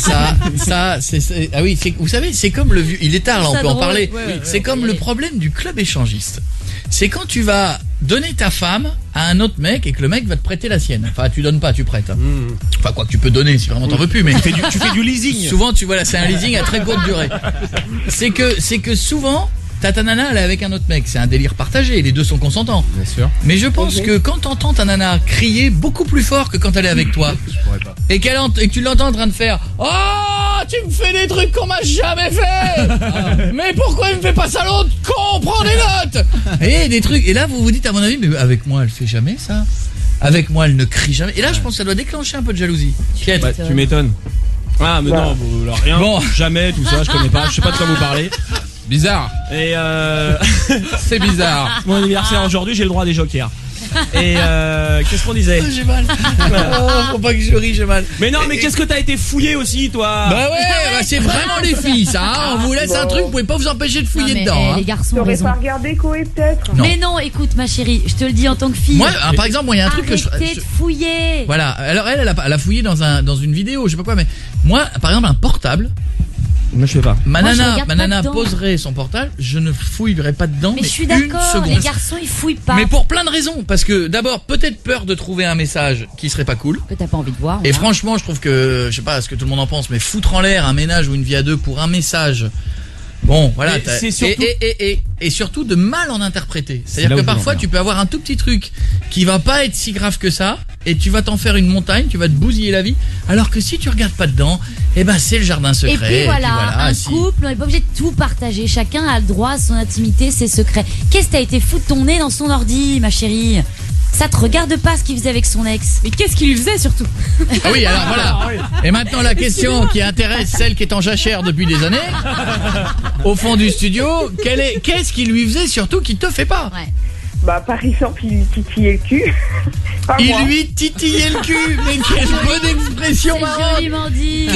Ah, oui, vous savez, c'est comme le vieux, il est tard là, on peut en parler. C'est comme le problème du club échangiste. C'est quand tu vas donner ta femme à un autre mec et que le mec va te prêter la sienne. Enfin, tu donnes pas, tu prêtes. Enfin, quoi que tu peux donner si vraiment t'en veux plus, mais tu fais du leasing. Souvent, c'est un leasing à très courte durée. C'est que souvent, ta nana, elle est avec un autre mec. C'est un délire partagé, les deux sont consentants. Bien sûr. Mais je pense que quand t'entends ta nana crier beaucoup plus fort que quand elle est avec toi, et que tu l'entends en train de faire « Oh, tu me fais des trucs qu'on m'a jamais fait. Mais pourquoi il me fait pas ça l'autre con, prends des notes !» Et des trucs. Et là, vous vous dites, à mon avis, mais avec moi, elle fait jamais ça. Avec moi, elle ne crie jamais. Et là, je pense que ça doit déclencher un peu de jalousie. Ouais, tu m'étonnes. Ah, mais non, rien. Bon. Jamais, tout ça, je connais pas. Je sais pas de quoi vous parlez. Bizarre. Et c'est bizarre. Mon anniversaire aujourd'hui, j'ai le droit à des jokers. Et qu'est-ce qu'on disait? J'ai mal. Faut pas que je rie, j'ai mal. Mais non, mais qu'est-ce que t'as été fouillé aussi, toi? Bah ouais, c'est vraiment les filles, ça. Hein, on vous laisse un truc, vous pouvez pas vous empêcher de fouiller dedans. Les garçons, t'aurais pas regardé Coé peut-être? Mais non, écoute, ma chérie, je te le dis en tant que fille. Moi, par exemple, il y a un truc que arrêtez de fouiller. Voilà. Alors elle a fouillé dans une vidéo, je sais pas quoi, mais moi, par exemple, un portable. Moi je sais pas. Ma nana poserait son portable, je ne fouillerai pas dedans. Mais je suis d'accord, les garçons ils fouillent pas. Mais pour plein de raisons, parce que d'abord peut-être peur de trouver un message qui serait pas cool. Que t'as pas envie de voir. Et franchement, je trouve que, je sais pas ce que tout le monde en pense, mais foutre en l'air un ménage ou une vie à deux pour un message. Bon, voilà. Surtout... Et surtout de mal en interpréter. C'est-à-dire que parfois tu peux avoir un tout petit truc qui va pas être si grave que ça, et tu vas t'en faire une montagne, tu vas te bousiller la vie. Alors que si tu regardes pas dedans, eh ben c'est le jardin secret. Et puis voilà, un couple, on n'est pas obligé de tout partager. Chacun a le droit à son intimité, ses secrets. Qu'est-ce que t'as été foutre ton nez dans son ordi, ma chérie? Ça te regarde pas ce qu'il faisait avec son ex. Mais qu'est-ce qu'il lui faisait surtout? Ah oui, alors voilà. Et maintenant la question qui intéresse celle qui est en jachère depuis des années, au fond du studio, qu'est-ce qu'il lui faisait surtout qui te fait pas? Ouais. Bah par exemple, il lui titillait le cul. Il lui titillait le cul. Mais quelle bonne expression marrante. Joliment dit.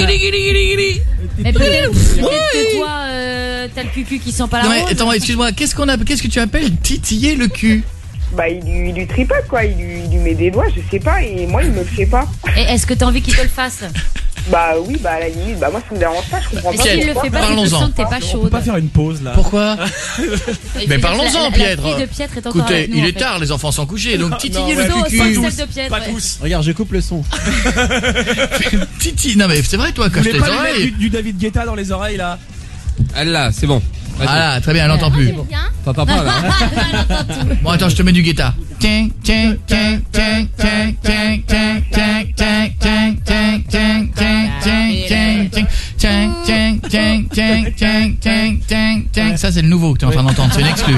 Mais peut-être que toi, t'as le cucu qui sent pas la rose. Attends, excuse-moi, qu'est-ce que tu appelles titiller le cul? Bah il lui tripote quoi, il lui met des doigts, je sais pas, et moi il me le fait pas. Et est-ce que t'as envie qu'il te le fasse? Bah oui, bah à la limite, bah moi ça me dérange pas, je comprends pas. S'il le fait pas, tu sens que t'es pas chaude. On peut pas faire une pause là. Pourquoi? Mais parlons-en, Pietre. La fille de Pietre est encore écoutez, avec nous, il est tard, les enfants sont couchés, donc titiller le cul. Pas tous. Regarde, je coupe le son. Non mais c'est vrai toi, cache tes oreilles. Du David Guetta dans les oreilles là. Ah là, c'est bon. Voilà, très bien, elle n'entend plus. T'entends pas là. Bon, attends, je te mets du guetta. Ça, c'est le nouveau que tu es en train d'entendre, c'est une exclue.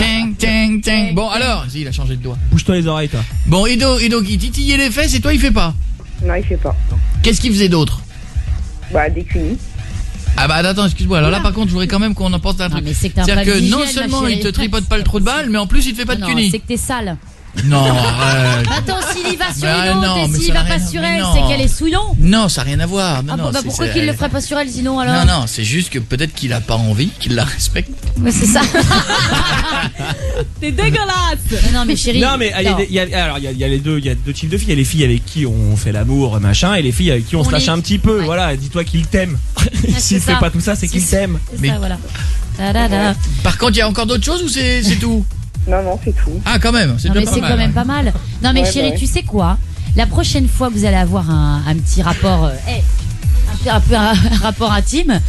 Bon, alors, il a changé de doigt. Bouge-toi les oreilles, toi. Bon, Ido qui titillait les fesses et toi, il fait pas. Non, il fait pas. Qu'est-ce qu'il faisait d'autre? Bah, des cunis. Ah bah attends, excuse-moi. Alors là par contre, je voudrais quand même qu'on en pense à un truc. C'est-à-dire que non seulement il te tripote pas le trou de balle, mais en plus il te fait pas de cunis. C'est que t'es sale. Non, arrête. Attends, s'il y va sur Mais une autre non, et mais s'il ça va n'a pas rien- sur mais elle, non. c'est qu'elle est souillon. Non, ça n'a rien à voir. Non, Ah non, bon, bah c'est- pourquoi c'est- qu'il le ferait pas sur elle sinon alors? Non, c'est juste que peut-être qu'il a pas envie, qu'il la respecte. Mais c'est ça. T'es dégueulasse. Non mais chérie. Non mais il y a les deux, il y a deux types de filles. Il y a les filles avec qui on fait l'amour, machin, et les filles avec qui on se lâche un petit peu. Voilà, dis-toi qu'il t'aime. S'il fait pas tout ça, c'est qu'il t'aime. C'est ça, voilà. Ta-da-da. Par contre, il y a encore d'autres choses ou c'est tout? Non, c'est tout. Ah, quand même, c'est Non déjà mais pas c'est mal, quand même hein. pas mal. Non mais Ouais, chérie, bah ouais. tu sais quoi? La prochaine fois que vous allez avoir un petit rapport, un rapport intime,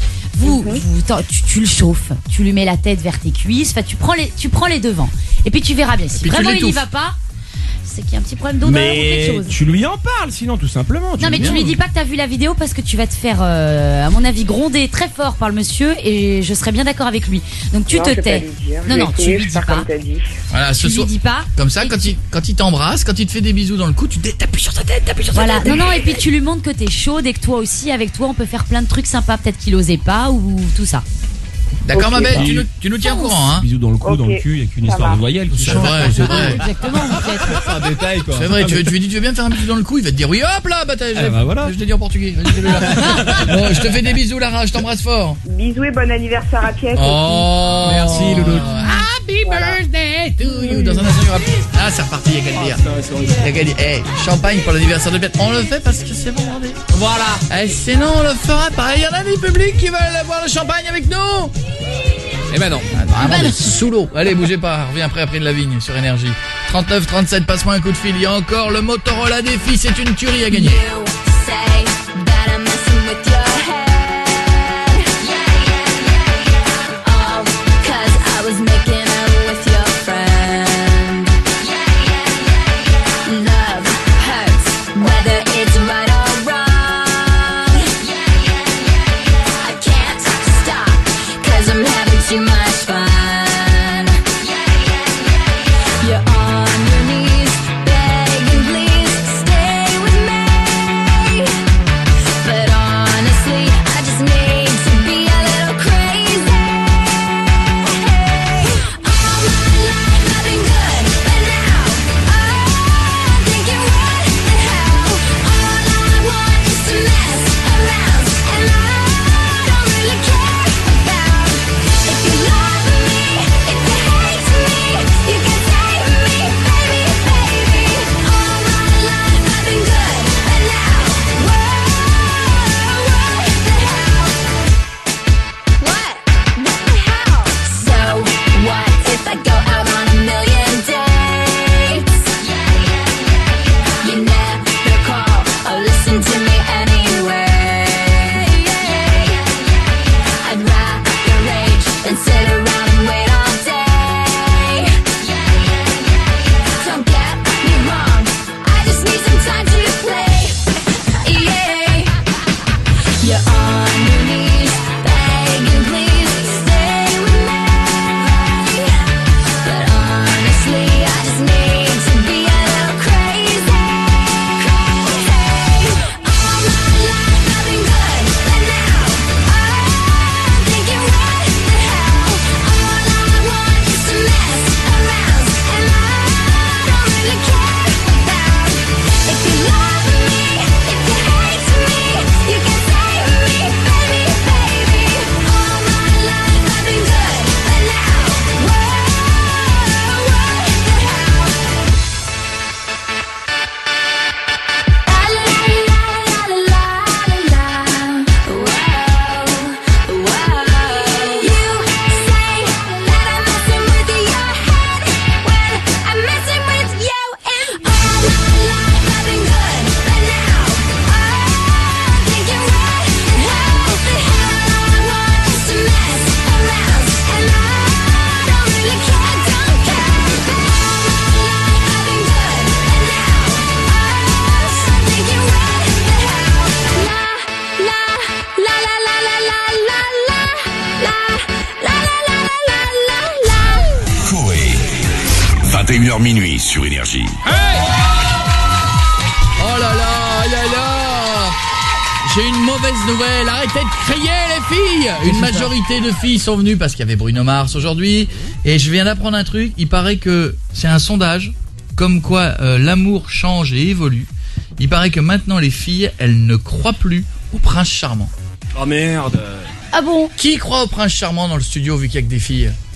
tu le chauffes, tu lui mets la tête vers tes cuisses, enfin tu prends les devants. Et puis tu verras bien. Si puis tu vraiment il n'y l'étouffes. va pas, c'est qu'il y a un petit problème d'odeur ou quelque Mais chose. tu lui en parles, sinon tout simplement. Non mais tu lui dis pas que t'as vu la vidéo parce que tu vas te faire, à mon avis, gronder très fort par le monsieur et je serais bien d'accord avec lui. Donc tu Non, te je vais tais. pas lui dire. Non Je vais non, tu essayer, lui je dis vais faire pas. comme t'as dit. Voilà, Tu lui dis pas. Comme ça, quand il t'embrasse, quand il te fait des bisous dans le cou, t'appuies sur sa tête, t'appuies sur sa Voilà, tête. non, et puis tu lui montres que t'es chaude et que toi aussi, avec toi, on peut faire plein de trucs sympas. Peut-être qu'il osait pas ou tout ça. D'accord, Ok, ma belle, bah. tu nous tiens au courant, hein. Bisous dans le cou, Ok, dans le cul, il y a qu'une ça histoire de marche. voyelles. qui C'est change. vrai, c'est vrai. Exactement, peut-être. C'est un détail quoi. C'est vrai, tu lui dis tu veux bien me faire un bisou dans le cou, il va te dire oui, hop là, voilà. je te dis en portugais. Vas-y, fais-le là. Bon, je te fais des bisous Lara, je t'embrasse fort. Bisous et bon anniversaire à Pièce. Oh, merci Loulou. Happy birthday to you. Dans un instant, il y aura plus. Ah, c'est reparti, il y a qu'à le dire. Il y a qu'à dire, hey, champagne pour l'anniversaire de Pierre. On le fait parce que c'est vendredi. Voilà. Et sinon, on le fera pas. Il y en a des publics qui veulent boire le champagne avec nous. Eh ben non. Vraiment des sous l'eau. Allez, bougez pas. Reviens après de la vigne sur Énergie. 39 37, passe-moi un coup de fil. Il y a encore le Motorola Défi. C'est une tuerie à gagner. Say that I'm messing with your head. All 'cause I was making out with your friend. Love hurts, whether it's right or wrong. I can't stop 'cause I'm having too much fun. You're on your knees, begging please stay with me. But honestly, I just need to be a little crazy. All my life I've been good, but now I'm thinking what the hell. All I want is to mess around, and I don't really care about if you love me, if you hate me, you can save me, baby, baby. All my life I've been good, but now, whoa, what the hell? What the hell? So what if I go out on a million dates? You never call or listen to me anyway. I'd rather rage than sit around and wait all day. Don't get me wrong, I just need some time to play. Yeah. You're on your knees, begging please stay with me. But honestly, I just need to be a little crazy. All my life I've been good, but now I'm thinking what the hell. All I want is to mess around, and I don't really care about if you love me, if you hate me, you can save me, baby, baby. All my 21h minuit sur Énergie. Oh là là. J'ai une mauvaise nouvelle. Arrêtez de crier les filles. Une majorité de filles sont venues parce qu'il y avait Bruno Mars aujourd'hui. Et je viens d'apprendre un truc. Il paraît que c'est un sondage comme quoi l'amour change et évolue. Il paraît que maintenant les filles, elles ne croient plus au prince charmant. Oh merde. Ah bon? Qui croit au prince charmant dans le studio vu qu'il y a que des filles?